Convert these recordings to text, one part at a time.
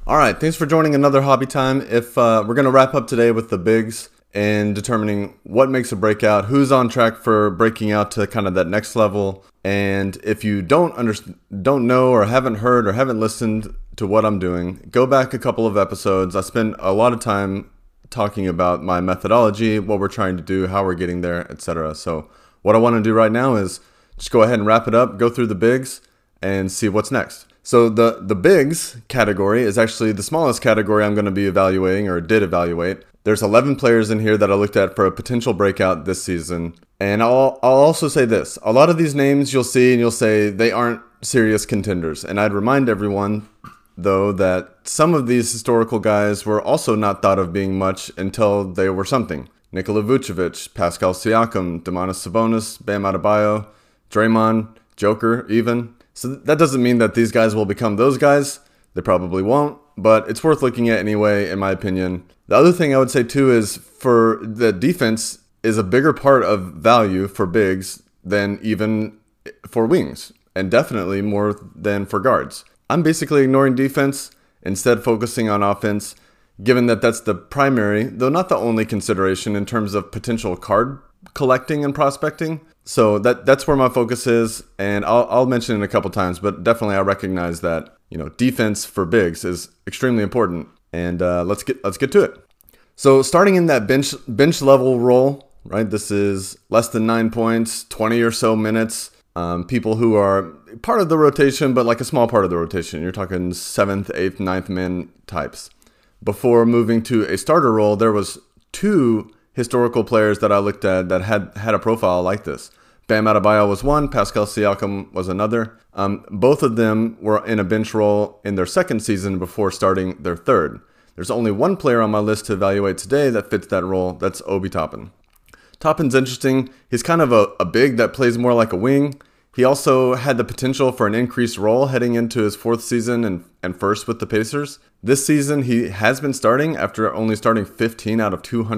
All right, thanks for joining another Hobby Time. If we're going to wrap up today with the bigs and determining what makes a breakout, who's on track for breaking out to kind of that next level, and if you don't know or haven't heard or haven't listened to what I'm doing, go back a couple of episodes. I spent a lot of time talking about my methodology, what we're trying to do, how we're getting there, etc. So what I want to do right now is just go ahead and wrap it up, go through the bigs, and see what's next. So the bigs category is actually the smallest category I'm going to be evaluating or did evaluate. There's 11 players in here that I looked at for a potential breakout this season. And I'll also say this. A lot of these names you'll see and you'll say they aren't serious contenders. And I'd remind everyone, though, that some of these historical guys were also not thought of being much until they were something. Nikola Vucevic, Pascal Siakam, Domantas Sabonis, Bam Adebayo, Draymond, Joker even. So that doesn't mean that these guys will become those guys. They probably won't, but it's worth looking at anyway, in my opinion. The other thing I would say too is for the defense is a bigger part of value for bigs than even for wings, and definitely more than for guards. I'm basically ignoring defense, instead focusing on offense, given that that's the primary, though not the only consideration in terms of potential card collecting and prospecting. So that's where my focus is, and I'll mention it a couple times, but definitely I recognize that defense for bigs is extremely important, and let's get to it. So starting in that bench level role, right? This is less than 9 points, 20 or so minutes. People who are part of the rotation, but like a small part of the rotation. You're talking 7th, 8th, 9th man types. Before moving to a starter role, there was two historical players that I looked at that had a profile like this. Bam Adebayo was one, Pascal Siakam was another. Both of them were in a bench role in their second season before starting their third. There's only one player on my list to evaluate today that fits that role. That's Obi Toppin. Toppin's interesting. He's kind of a big that plays more like a wing. He also had the potential for an increased role heading into his fourth season and first with the Pacers. This season, he has been starting after only starting 15 out of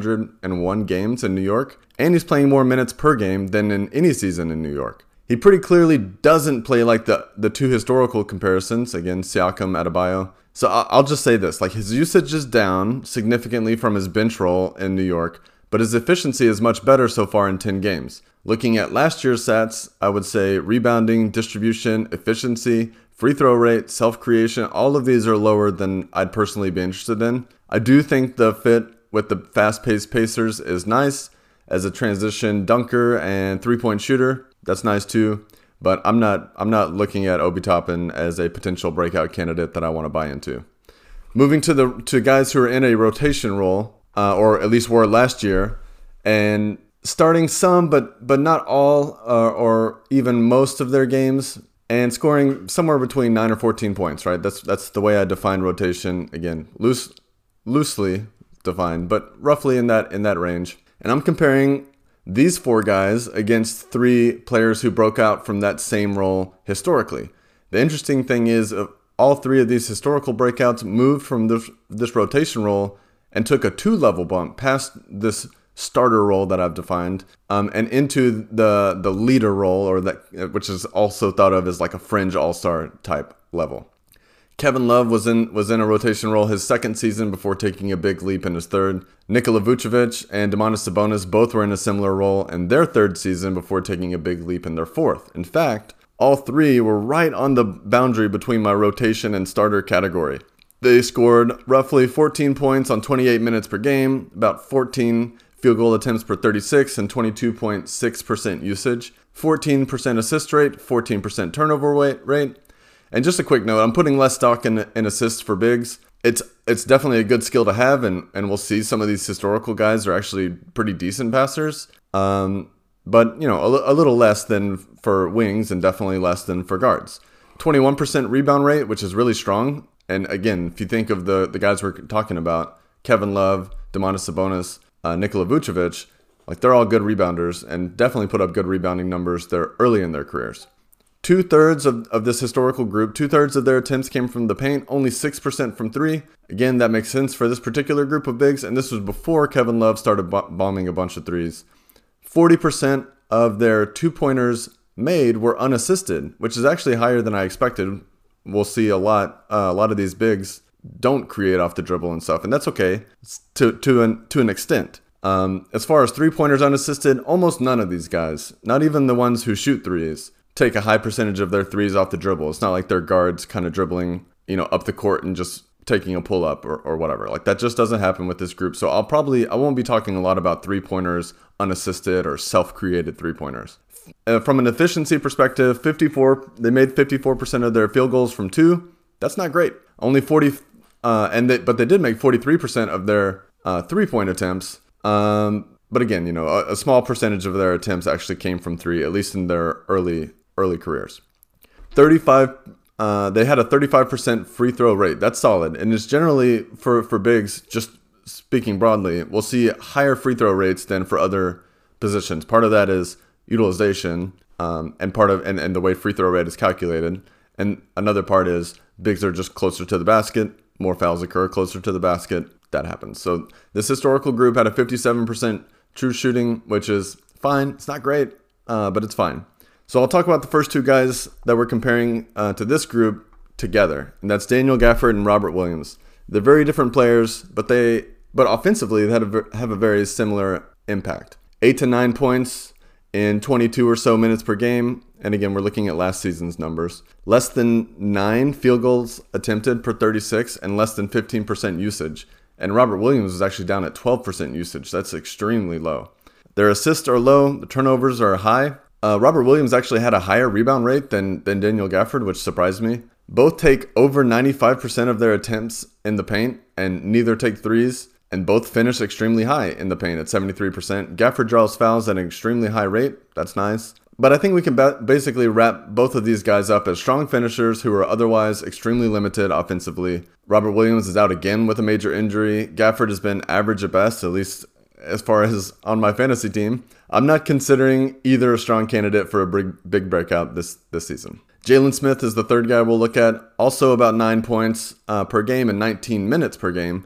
201 games in New York, and he's playing more minutes per game than in any season in New York. He pretty clearly doesn't play like the two historical comparisons, again, Siakam, Adebayo. So I'll just say this, like his usage is down significantly from his bench role in New York, but his efficiency is much better so far in 10 games. Looking at last year's stats, I would say rebounding, distribution, efficiency, free throw rate, self-creation, all of these are lower than I'd personally be interested in. I do think the fit with the fast-paced Pacers is nice as a transition dunker and three-point shooter. That's nice too, but I'm not looking at Obi Toppin as a potential breakout candidate that I want to buy into. Moving to guys who are in a rotation role, or at least were last year, and starting some, but not all, or even most of their games, and scoring somewhere between 9 or 14 points, right? That's the way I define rotation. Again, loosely defined, but roughly in that range. And I'm comparing these four guys against three players who broke out from that same role historically. The interesting thing is, all three of these historical breakouts moved from this rotation role and took a 2-level bump past this starter role that I've defined, and into the leader role, or that which is also thought of as like a fringe all-star type level. Kevin Love was in a rotation role his second season before taking a big leap in his third. Nikola Vucevic and Domantas Sabonis both were in a similar role in their third season before taking a big leap in their fourth. In fact, all three were right on the boundary between my rotation and starter category. They scored roughly 14 points on 28 minutes per game, about 14 field goal attempts per 36, and 22.6% usage, 14% assist rate, 14% turnover rate. And just a quick note, I'm putting less stock in assists for bigs. It's definitely a good skill to have, and we'll see some of these historical guys are actually pretty decent passers. But a little less than for wings and definitely less than for guards. 21% rebound rate, which is really strong. And again, if you think of the guys we're talking about, Kevin Love, Domantas Sabonis, Nikola Vucevic, like they're all good rebounders and definitely put up good rebounding numbers there early in their careers. 2/3 of this historical group, 2/3 of their attempts came from the paint, only 6% from three. Again, that makes sense for this particular group of bigs, and this was before Kevin Love started bombing a bunch of threes. 40% of their two-pointers made were unassisted, which is actually higher than I expected. We'll see a lot of these bigs don't create off the dribble and stuff, and that's okay to an extent. As far as 3-pointers unassisted, almost none of these guys, not even the ones who shoot threes, take a high percentage of their threes off the dribble. It's not like they're guards kind of dribbling, up the court and just taking a pull up or whatever. Like that just doesn't happen with this group. So I won't be talking a lot about 3-pointers unassisted or self-created 3-pointers. From an efficiency perspective, they made 54% of their field goals from 2. That's not great. Only 40, but they did make 43% of their 3-point attempts. But again, a small percentage of their attempts actually came from 3, at least in their early careers. They had a 35% free throw rate. That's solid. And it's generally, for bigs, just speaking broadly, we'll see higher free throw rates than for other positions. Part of that is utilization, and the way free throw rate is calculated. And another part is bigs are just closer to the basket. More fouls occur closer to the basket. That happens. So this historical group had a 57% true shooting, which is fine. It's not great, but it's fine. So I'll talk about the first 2 guys that we're comparing to this group together, and that's Daniel Gafford and Robert Williams. They're very different players, but offensively they have a very similar impact. 8 to 9 points in 22 or so minutes per game, and again we're looking at last season's numbers. Less than 9 field goals attempted per 36, and less than 15% usage. And Robert Williams is actually down at 12% usage. That's extremely low. Their assists are low. The turnovers are high. Robert Williams actually had a higher rebound rate than Daniel Gafford, which surprised me. Both take over 95% of their attempts in the paint, and neither take threes, and both finish extremely high in the paint at 73%. Gafford draws fouls at an extremely high rate. That's nice. But I think we can basically wrap both of these guys up as strong finishers who are otherwise extremely limited offensively. Robert Williams is out again with a major injury. Gafford has been average at best, at least as far as on my fantasy team. I'm not considering either a strong candidate for a big breakout this season. Jalen Smith is the third guy we'll look at. Also about 9 points per game and 19 minutes per game.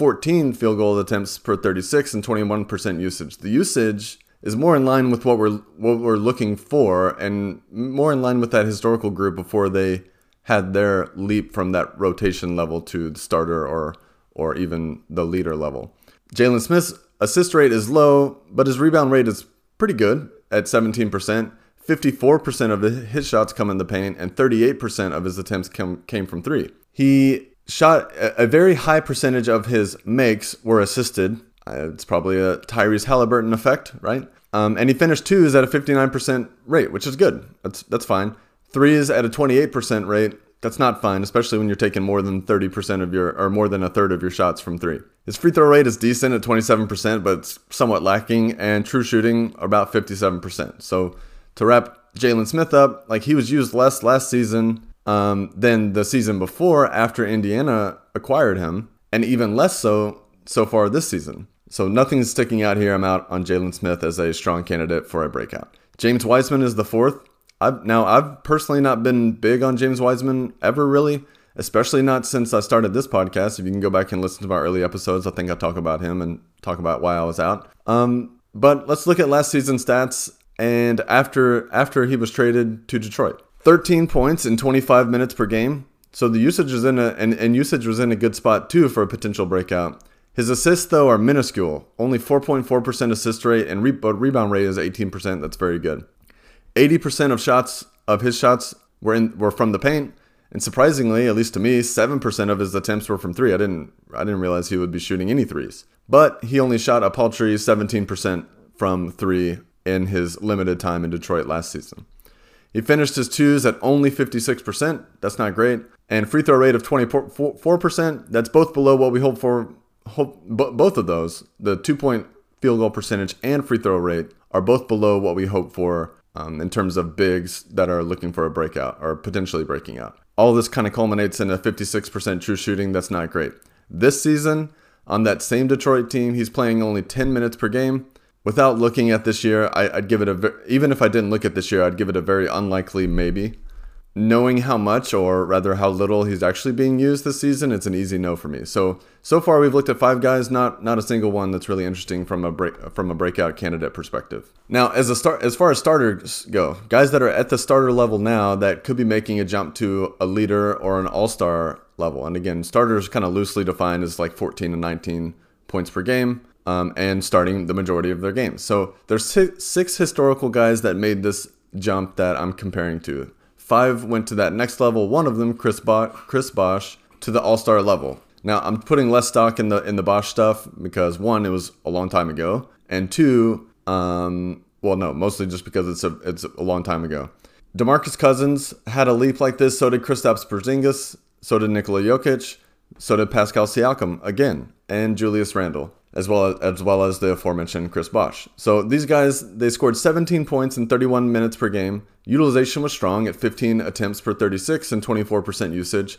14 field goal attempts per 36 and 21% usage. The usage is more in line with what we're looking for, and more in line with that historical group before they had their leap from that rotation level to the starter or even the leader level. Jalen Smith's assist rate is low, but his rebound rate is pretty good at 17%. 54% of his shots come in the paint, and 38% of his attempts came from 3. He shot a very high percentage of his makes were assisted. It's probably a Tyrese Halliburton effect, right? And he finished 2s at a 59% rate, which is good. That's fine. 3s at a 28% rate. That's not fine, especially when you're taking more than 30% or more than a third of your shots from 3. His free throw rate is decent at 27%, but it's somewhat lacking, and true shooting about 57%. So to wrap Jalen Smith up, like he was used less last season than the season before after Indiana acquired him, and even less so far this season. So nothing's sticking out here. I'm out on Jalen Smith as a strong candidate for a breakout. James Wiseman is the fourth. I've personally not been big on James Wiseman ever, really, especially not since I started this podcast. If you can go back and listen to my early episodes, I think I talk about him and talk about why I was out. But let's look at last season's stats and after he was traded to Detroit. 13 points in 25 minutes per game. So the usage was usage was in a good spot too for a potential breakout. His assists, though, are minuscule. Only 4.4% assist rate, and rebound rate is 18%. That's very good. 80% of his shots were from the paint, and surprisingly, at least to me, 7% of his attempts were from 3. I didn't realize he would be shooting any 3s. But he only shot a paltry 17% from 3 in his limited time in Detroit last season. He finished his 2s at only 56%. That's not great. And free throw rate of 24%. That's both below what we hope for. Both of those, the 2-point field goal percentage and free throw rate, are both below what we hope for in terms of bigs that are looking for a breakout or potentially breaking out. All this kind of culminates in a 56% true shooting. That's not great. This season, on that same Detroit team, he's playing only 10 minutes per game. Without looking at this year, I'd give it even if I didn't look at this year, I'd give it a very unlikely maybe. Knowing how much, or rather how little, he's actually being used this season, it's an easy no for me. So far we've looked at 5 guys, not a single one that's really interesting from a breakout candidate perspective. Now, as far as starters go, guys that are at the starter level now that could be making a jump to a leader or an all-star level. And again, starters kind of loosely defined as like 14 to 19 points per game, and starting the majority of their games. So there's six historical guys that made this jump that I'm comparing to. 5 went to that next level. One of them, Chris Bosh, to the all-star level. Now I'm putting less stock in the Bosh stuff because 1, it was a long time ago, and 2, well, no, mostly just because it's a long time ago. DeMarcus Cousins had a leap like this. So did Kristaps Porzingis. So did Nikola Jokic. So did Pascal Siakam again, and Julius Randle, as well as the aforementioned Chris Bosh. So these guys, they scored 17 points in 31 minutes per game. Utilization was strong at 15 attempts per 36 and 24% usage.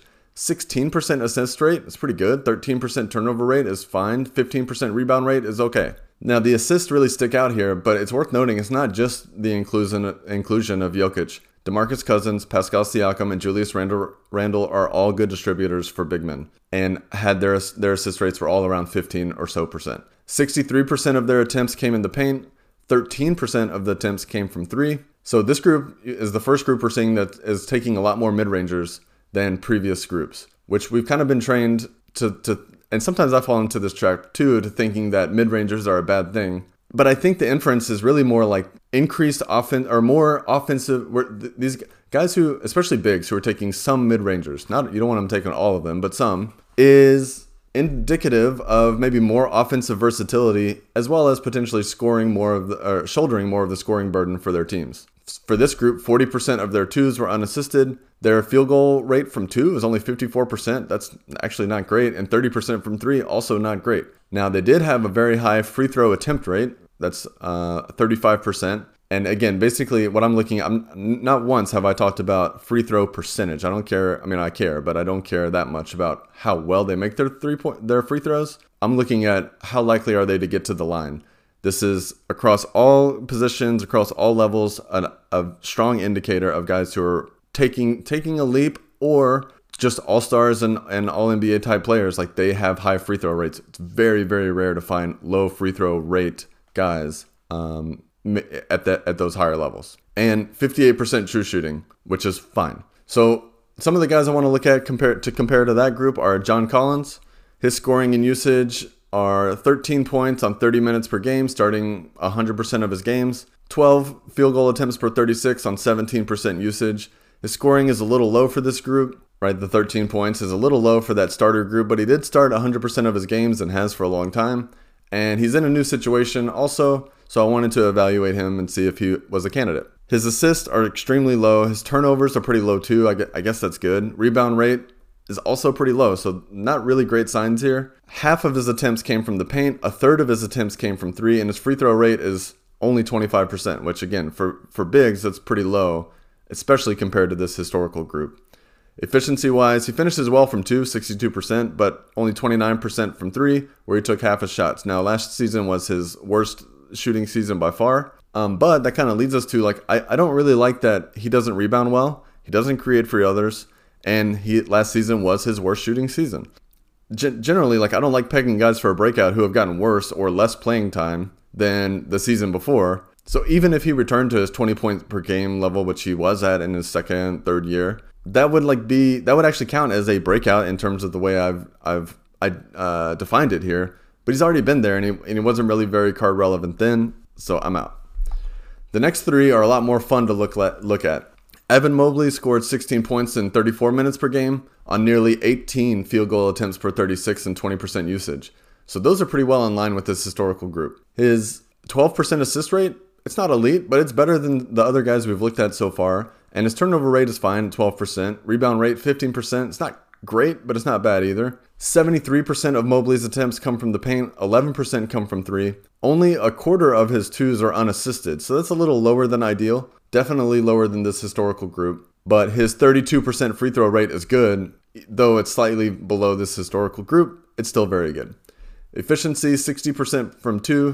16% assist rate is pretty good. 13% turnover rate is fine. 15% rebound rate is okay. Now, the assists really stick out here, but it's worth noting it's not just the inclusion of Jokic. DeMarcus Cousins, Pascal Siakam, and Julius Randle are all good distributors for big men and had their assist rates were all around 15 or so percent. 63% of their attempts came in the paint. 13% of the attempts came from 3. So this group is the first group we're seeing that is taking a lot more mid-rangers than previous groups, which we've kind of been trained to and sometimes I fall into this trap too, to thinking that mid-rangers are a bad thing. But I think the inference is really more like increased offense or more offensive. These guys who, especially bigs, who are taking some mid-rangers, not, you don't want them taking all of them, but some, is indicative of maybe more offensive versatility, as well as potentially shouldering more of the scoring burden for their teams. For this group, 40% of their 2s were unassisted. Their field goal rate from 2 is only 54%. That's actually not great. And 30% from 3, also not great. Now, they did have a very high free throw attempt rate. That's 35%. And again, basically what I'm looking at, not once have I talked about free throw percentage. I don't care. I mean, I care, but I don't care that much about how well they make their free throws. I'm looking at how likely are they to get to the line. This is across all positions, across all levels, a strong indicator of guys who are taking a leap, or just all-stars and all-NBA type players. Like, they have high free throw rates. It's very, very rare to find low free throw rate guys at those higher levels. And 58% true shooting, which is fine. So some of the guys I want to look at compare to that group are John Collins. His scoring and usage are 13 points on 30 minutes per game, starting 100% of his games. 12 field goal attempts per 36 on 17% usage. His scoring is a little low for this group, right? The 13 points is a little low for that starter group, but he did start 100% of his games and has for a long time. And he's in a new situation also, so I wanted to evaluate him and see if he was a candidate. His assists are extremely low. His turnovers are pretty low too. I guess that's good. Rebound rate is also pretty low, so not really great signs here. Half of his attempts came from the paint, a third of his attempts came from 3, and his free throw rate is only 25%, which again, for bigs, that's pretty low, especially compared to this historical group. Efficiency-wise, he finishes well from 2, 62%, but only 29% from 3, where he took half his shots. Now, last season was his worst shooting season by far, but that kind of leads us to, like, I don't really like that he doesn't rebound well, he doesn't create for others, and last season was his worst shooting season. Generally, like, I don't like pegging guys for a breakout who have gotten worse or less playing time than the season before. So even if he returned to his 20 points per game level, which he was at in his second, third year, that would actually count as a breakout in terms of the way I've defined it here. But he's already been there, and he wasn't really very card relevant then, so I'm out. The next 3 are a lot more fun to look at. Evan Mobley scored 16 points in 34 minutes per game on nearly 18 field goal attempts per 36 and 20% usage. So those are pretty well in line with this historical group. His 12% assist rate, it's not elite, but it's better than the other guys we've looked at so far. And his turnover rate is fine at 12%. Rebound rate, 15%. It's not great, but it's not bad either. 73% of Mobley's attempts come from the paint. 11% come from 3. Only a quarter of his 2s are unassisted. So that's a little lower than ideal. Definitely lower than this historical group. But his 32% free throw rate is good. Though it's slightly below this historical group, it's still very good. Efficiency, 60% from 2,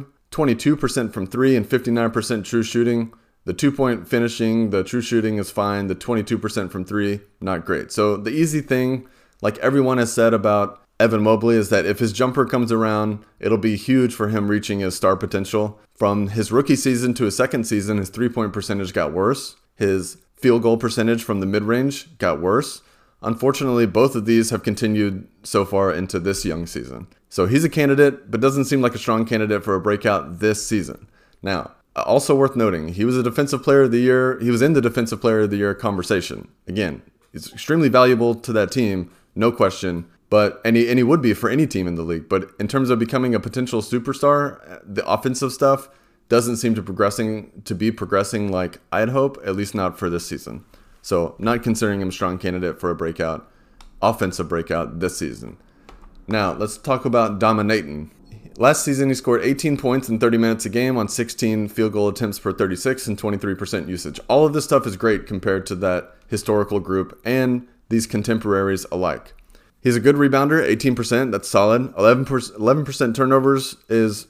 22% from 3, and 59% true shooting. The 2-point finishing, the true shooting is fine. The 22% from 3, not great. So the easy thing, like everyone has said about Evan Mobley, is that if his jumper comes around, it'll be huge for him reaching his star potential. From his rookie season to his second season, his 3-point percentage got worse. His field goal percentage from the mid-range got worse. Unfortunately, both of these have continued so far into this young season. So he's a candidate, but doesn't seem like a strong candidate for a breakout this season. Now, also worth noting, he was a defensive player of the year. He was in the defensive player of the year conversation. Again, he's extremely valuable to that team, no question. But and he would be for any team in the league. But in terms of becoming a potential superstar, the offensive stuff doesn't seem to be progressing like I'd hope, at least not for this season. So not considering him a strong candidate for a offensive breakout this season. Now let's talk about dominating. Last season he scored 18 points in 30 minutes a game on 16 field goal attempts per 36 and 23% usage. All of this stuff is great compared to that historical group and these contemporaries alike. He's a good rebounder, 18%. That's solid. 11% turnovers is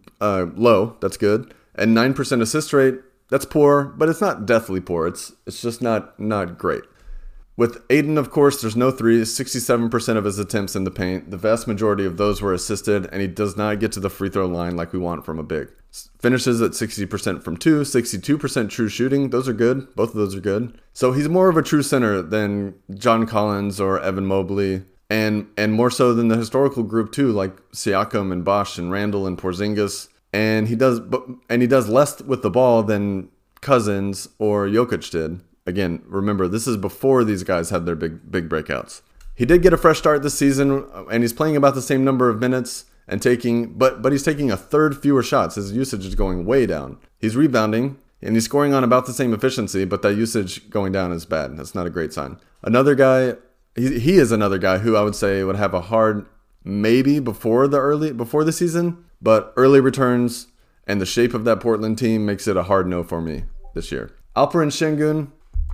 low. That's good. And 9% assist rate. That's poor, but it's not deathly poor. It's just not great. With Ayton, of course, there's no threes. 67% of his attempts in the paint. The vast majority of those were assisted, and he does not get to the free throw line like we want from a big. Finishes at 60% from 2, 62% true shooting. Those are good. Both of those are good. So he's more of a true center than John Collins or Evan Mobley, and more so than the historical group too, like Siakam and Bosh and Randall and Porzingis. And he does less with the ball than Cousins or Jokic did. Again, remember, this is before these guys had their big breakouts. He did get a fresh start this season, and he's playing about the same number of minutes and but he's taking a third fewer shots. His usage is going way down. He's rebounding, and he's scoring on about the same efficiency, but that usage going down is bad. That's not a great sign. Another guy, he is another guy who I would say would have a hard maybe before the season, but early returns and the shape of that Portland team makes it a hard no for me this year. Alperen Sengun.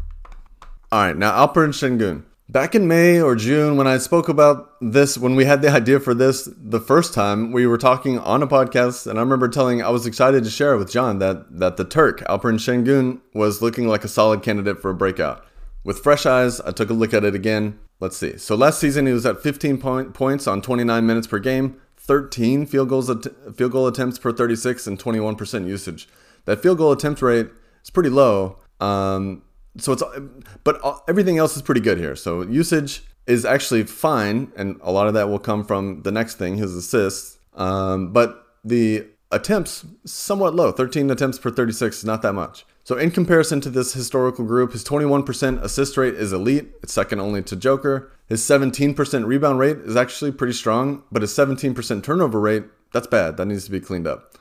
All right, now Alperen Sengun. Back in May or June, when I spoke about this, when we had the idea for this the first time, we were talking on a podcast, and I remember I was excited to share with John that the Turk, Alperen Sengun, was looking like a solid candidate for a breakout. With fresh eyes, I took a look at it again. Let's see. So last season, he was at 15 points on 29 minutes per game, 13 field goal attempts per 36, and 21% usage. That field goal attempt rate is pretty low. But everything else is pretty good here. So usage is actually fine, and a lot of that will come from the next thing, his assists. But the attempts somewhat low. 13 attempts per 36 is not that much. So in comparison to this historical group, his 21% assist rate is elite. It's second only to Joker. His 17% rebound rate is actually pretty strong, but his 17% turnover rate, that's bad. That needs to be cleaned up.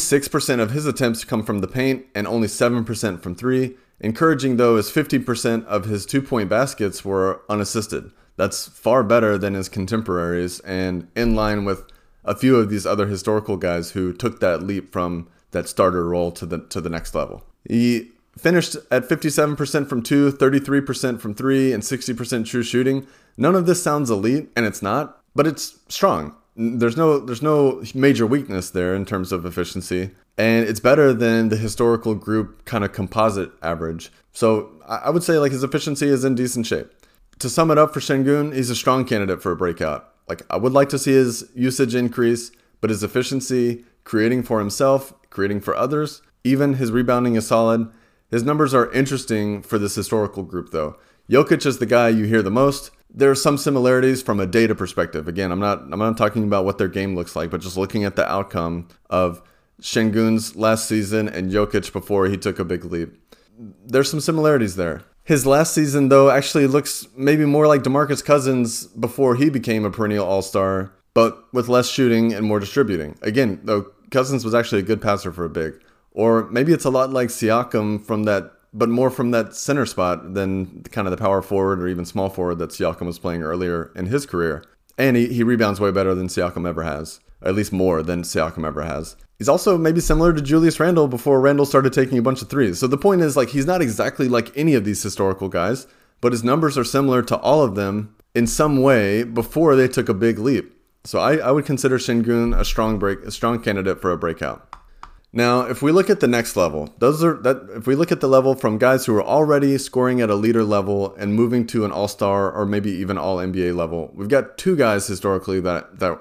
86% of his attempts come from the paint and only 7% from 3. Encouraging, though, is 50% of his 2-point baskets were unassisted. That's far better than his contemporaries and in line with a few of these other historical guys who took that leap from that starter role to the next level. He finished at 57% from 2, 33% from 3, and 60% true shooting. None of this sounds elite, and it's not, but it's strong. There's no major weakness there in terms of efficiency. And it's better than the historical group kind of composite average. So I would say like his efficiency is in decent shape. To sum it up for Sengun, he's a strong candidate for a breakout. Like I would like to see his usage increase, but his efficiency, creating for himself, creating for others, even his rebounding is solid. His numbers are interesting for this historical group though. Jokic is the guy you hear the most. There are some similarities from a data perspective. Again, I'm not talking about what their game looks like, but just looking at the outcome of Sengun's last season and Jokic before he took a big leap. There's some similarities there. His last season, though, actually looks maybe more like DeMarcus Cousins before he became a perennial all-star, but with less shooting and more distributing. Again, though, Cousins was actually a good passer for a big. Or maybe it's a lot like Siakam but more from that center spot than kind of the power forward or even small forward that Siakam was playing earlier in his career. And he rebounds way better than Siakam ever has. At least more than Siakam ever has. He's also maybe similar to Julius Randle before Randle started taking a bunch of threes. So the point is, like, he's not exactly like any of these historical guys, but his numbers are similar to all of them in some way before they took a big leap. So I would consider Sengun a strong candidate for a breakout. Now, if we look at the next level, if we look at the level from guys who are already scoring at a leader level and moving to an all-star or maybe even all-NBA level, we've got two guys historically that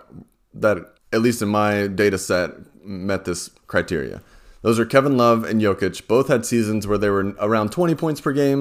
at least in my data set, met this criteria. Those are Kevin Love and Jokic. Both had seasons where they were around 20 points per game,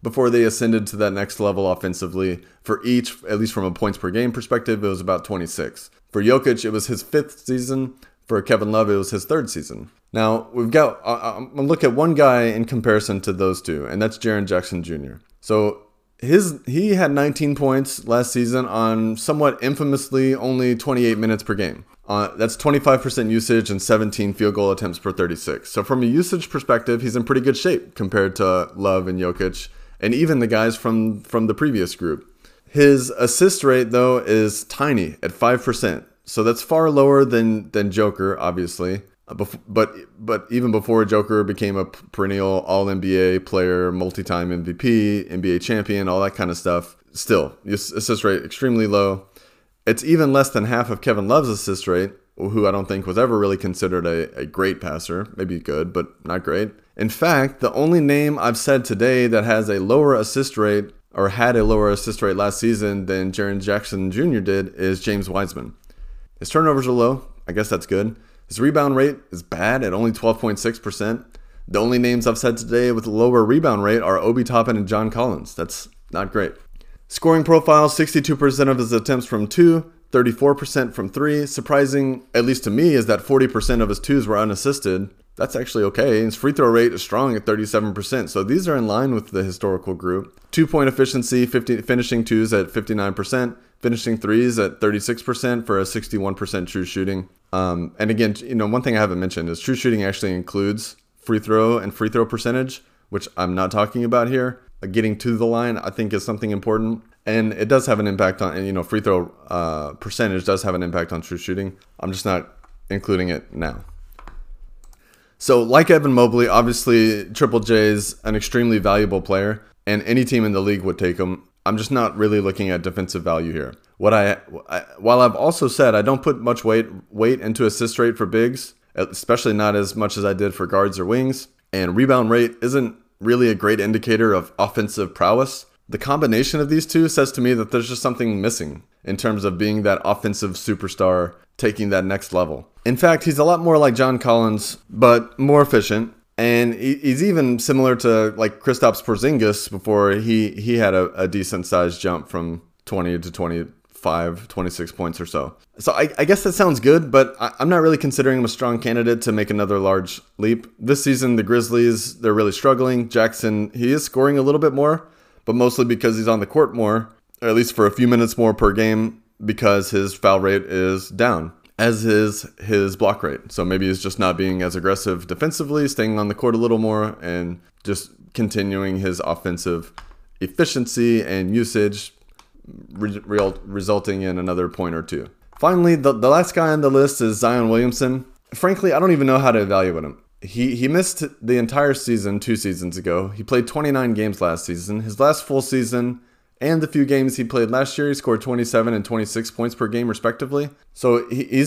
before they ascended to that next level offensively. For each, at least from a points per game perspective, it was about 26. For Jokic, it was his 5th season. For Kevin Love, it was his 3rd season. Now, we've got, I'm going to look at one guy in comparison to those two, and that's Jaren Jackson Jr. So he had 19 points last season on somewhat infamously only 28 minutes per game. That's 25% usage and 17 field goal attempts per 36. So from a usage perspective, he's in pretty good shape compared to Love and Jokic, and even the guys from the previous group. His assist rate, though, is tiny at 5%. So that's far lower than Joker, obviously. But even before Joker became a perennial All-NBA player, multi-time MVP, NBA champion, all that kind of stuff, still, his assist rate extremely low. It's even less than half of Kevin Love's assist rate, who I don't think was ever really considered a great passer. Maybe good, but not great. In fact, the only name I've said today that has a lower assist rate or had a lower assist rate last season than Jaren Jackson Jr. did is James Wiseman. His turnovers are low. I guess that's good. His rebound rate is bad at only 12.6%. The only names I've said today with a lower rebound rate are Obi Toppin and John Collins. That's not great. Scoring profile, 62% of his attempts from 2, 34% from 3. Surprising, at least to me, is that 40% of his 2s were unassisted. That's actually okay. His free throw rate is strong at 37%. So these are in line with the historical group. 2-point efficiency, finishing 2s at 59%. Finishing 3s at 36% for a 61% true shooting. And again, one thing I haven't mentioned is true shooting actually includes free throw and free throw percentage, which I'm not talking about here. Getting to the line, I think, is something important. And it does have an impact on, free throw percentage does have an impact on true shooting. I'm just not including it now. So like Evan Mobley, obviously Triple J's an extremely valuable player, and any team in the league would take him. I'm just not really looking at defensive value here. While I've also said I don't put much weight into assist rate for bigs, especially not as much as I did for guards or wings, and rebound rate isn't really a great indicator of offensive prowess, the combination of these two says to me that there's just something missing in terms of being that offensive superstar taking that next level. In fact, he's a lot more like John Collins, but more efficient. And he's even similar to like Kristaps Porzingis before he had a decent sized jump from 20 to 25, 26 points or so. So I guess that sounds good, but I'm not really considering him a strong candidate to make another large leap. This season, the Grizzlies, they're really struggling. Jackson, he is scoring a little bit more, but mostly because he's on the court more, or at least for a few minutes more per game, because his foul rate is down, as is his block rate. So maybe he's just not being as aggressive defensively, staying on the court a little more, and just continuing his offensive efficiency and usage, resulting in another point or two. Finally, the last guy on the list is Zion Williamson. Frankly, I don't even know how to evaluate him. He missed the entire season 2 seasons ago. He played 29 games last season. His last full season and the few games he played last year, he scored 27 and 26 points per game, respectively. So he is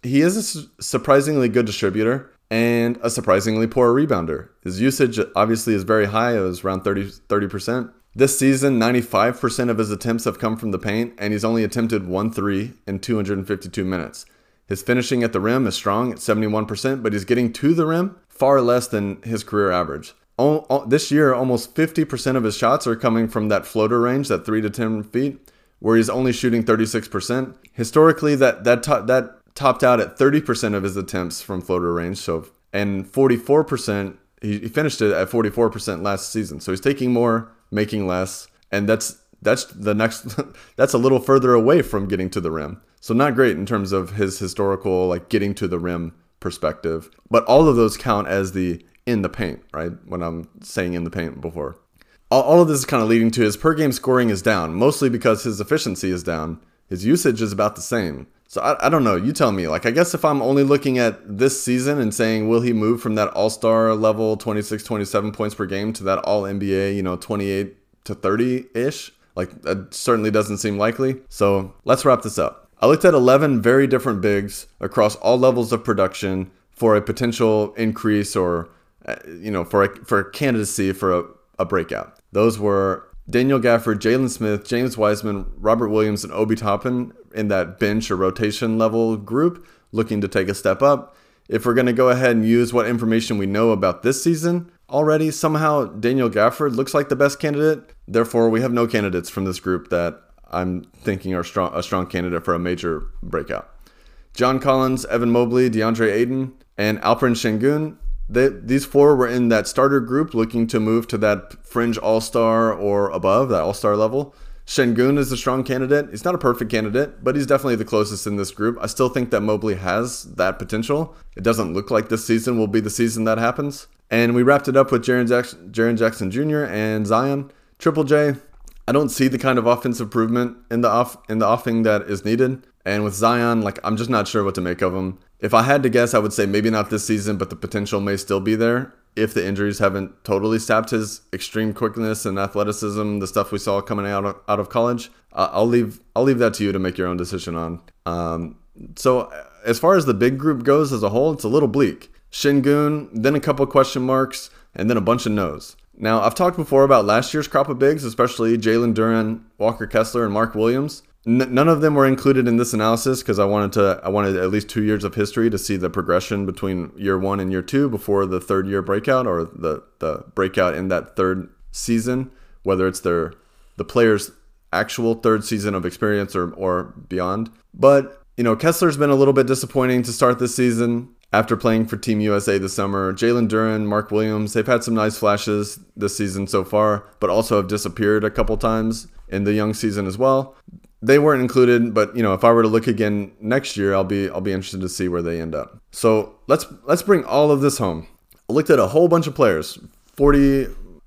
a surprisingly good distributor and a surprisingly poor rebounder. His usage obviously is very high. It was around 30%. This season, 95% of his attempts have come from the paint, and he's only attempted 1 3 in 252 minutes. His finishing at the rim is strong at 71%, but he's getting to the rim far less than his career average. This year, almost 50% of his shots are coming from that floater range, that 3 to 10 feet, where he's only shooting 36%. Historically, that topped out at 30% of his attempts from floater range. And 44%, he finished it at 44% last season. So he's taking more, making less, and that's the next. That's a little further away from getting to the rim. So not great in terms of his historical getting to the rim perspective. But all of those count as the in the paint, right? When I'm saying in the paint before. All of this is kind of leading to his per game scoring is down, mostly because his efficiency is down. His usage is about the same. So I don't know. You tell me. I guess if I'm only looking at this season and saying, will he move from that all-star level 26, 27 points per game to that all-NBA, 28 to 30-ish? That certainly doesn't seem likely. So let's wrap this up. I looked at 11 very different bigs across all levels of production for a potential increase or for a candidacy for a breakout. Those were Daniel Gafford, Jalen Smith, James Wiseman, Robert Williams, and Obi Toppin in that bench or rotation level group looking to take a step up. if we're going to go ahead and use what information we know about this season already, somehow Daniel Gafford looks like the best candidate. Therefore, we have no candidates from this group that I'm thinking are a strong candidate for a major breakout. John Collins, Evan Mobley, DeAndre Ayton, and Alperen Sengun. These four were in that starter group looking to move to that fringe all-star or above, that all-star level. Sengun is a strong candidate. He's not a perfect candidate, but he's definitely the closest in this group. I still think that Mobley has that potential. It doesn't look like this season will be the season that happens. And we wrapped it up with Jaren Jackson Jr. and Zion. Triple J, I don't see the kind of offensive improvement in the offing that is needed. And with Zion, I'm just not sure what to make of him. If I had to guess, I would say maybe not this season, but the potential may still be there if the injuries haven't totally sapped his extreme quickness and athleticism, the stuff we saw coming out of college. I'll leave that to you to make your own decision on. So as far as the big group goes as a whole, it's a little bleak. Sengun, then a couple question marks, and then a bunch of no's. Now, I've talked before about last year's crop of bigs, especially Jalen Duren, Walker Kessler, and Mark Williams. None of them were included in this analysis because I wanted at least 2 years of history to see the progression between year 1 and year 2 before the third year breakout or the breakout in that third season, whether it's the player's actual third season of experience or beyond. But, Kessler's been a little bit disappointing to start this season after playing for Team USA this summer. Jalen Duren, Mark Williams, they've had some nice flashes this season so far, but also have disappeared a couple times in the young season as well. They weren't included, but if I were to look again next year, I'll be interested to see where they end up. So let's bring all of this home. I looked at a whole bunch of players, 40,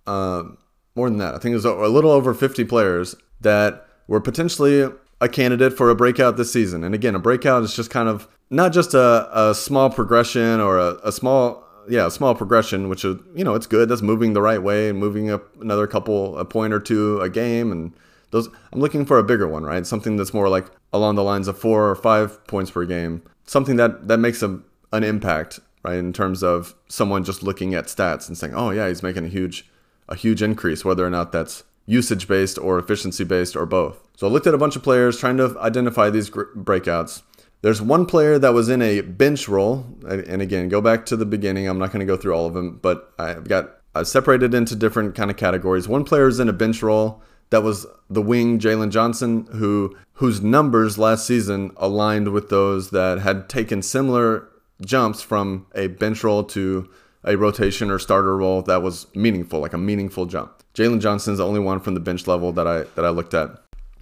more than that. I think it was a little over 50 players that were potentially a candidate for a breakout this season. And again, a breakout is just kind of not just a small progression or a small progression, which is, it's good. That's moving the right way and moving up a point or two a game. And I'm looking for a bigger one, right? Something that's more like along the lines of 4 or 5 points per game. Something that makes an impact, right? In terms of someone just looking at stats and saying, oh yeah, he's making a huge increase, whether or not that's usage based or efficiency based or both. So I looked at a bunch of players trying to identify these breakouts. There's one player that was in a bench role. And again, go back to the beginning. I'm not going to go through all of them, but I separated into different kind of categories. One player is in a bench role. That was the wing, Jalen Johnson, whose numbers last season aligned with those that had taken similar jumps from a bench role to a rotation or starter role that was meaningful, like a meaningful jump. Jalen Johnson's the only one from the bench level that I looked at.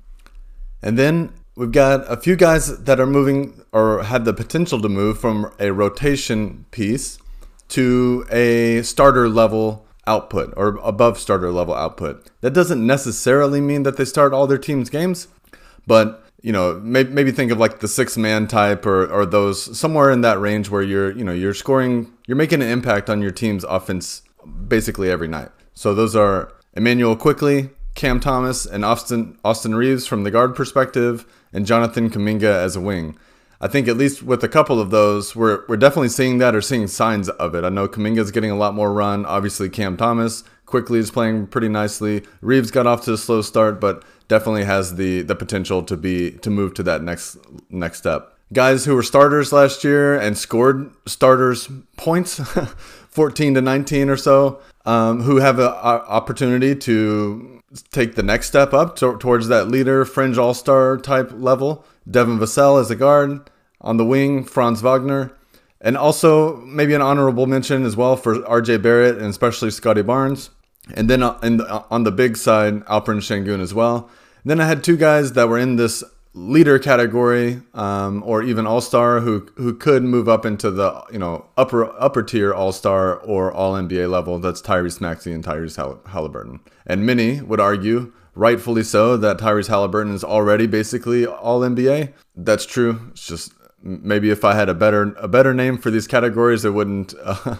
And then we've got a few guys that are moving or had the potential to move from a rotation piece to a starter level output or above starter level output. That doesn't necessarily mean that they start all their team's games, but maybe think of like the 6-man type or those somewhere in that range where you're scoring, you're making an impact on your team's offense basically every night. So those are Emmanuel Quickley, Cam Thomas, and Austin Reeves from the guard perspective, and Jonathan Kuminga as a wing. I think at least with a couple of those, we're definitely seeing that or seeing signs of it. I know Kuminga's getting a lot more run. Obviously, Cam Thomas quickly is playing pretty nicely. Reeves got off to a slow start, but definitely has the potential to move to that next step. Guys who were starters last year and scored starters points, 14 to 19 or so, who have an opportunity to take the next step up towards that leader, fringe all-star type level. Devin Vassell as a guard. On the wing, Franz Wagner. And also maybe an honorable mention as well for RJ Barrett and especially Scotty Barnes. And then on the big side, Alperen Sengun as well. And then I had 2 guys that were in this leader category or even all-star who could move up into the upper tier all-star or all-NBA level. That's Tyrese Maxey and Tyrese Halliburton. And many would argue, rightfully so, that Tyrese Halliburton is already basically all-NBA. That's true. It's just maybe if I had a better name for these categories, it wouldn't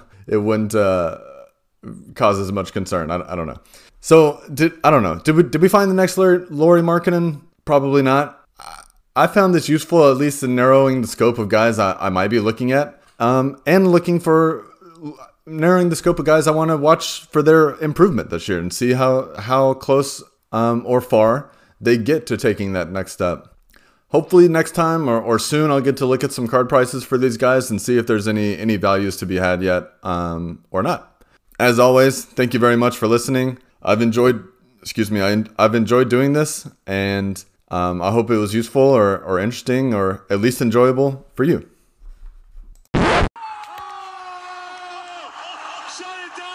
cause as much concern. I don't know. So I don't know. Did we find the next Lauri Markkanen? Probably not. I found this useful, at least in narrowing the scope of guys I might be looking at, and looking for narrowing the scope of guys I want to watch for their improvement this year and see how close or far they get to taking that next step. hopefully next time or soon I'll get to look at some card prices for these guys and see if there's any values to be had yet or not. As always, thank you very much for listening. I've enjoyed doing this, and I hope it was useful or interesting or at least enjoyable for you. Shut it down.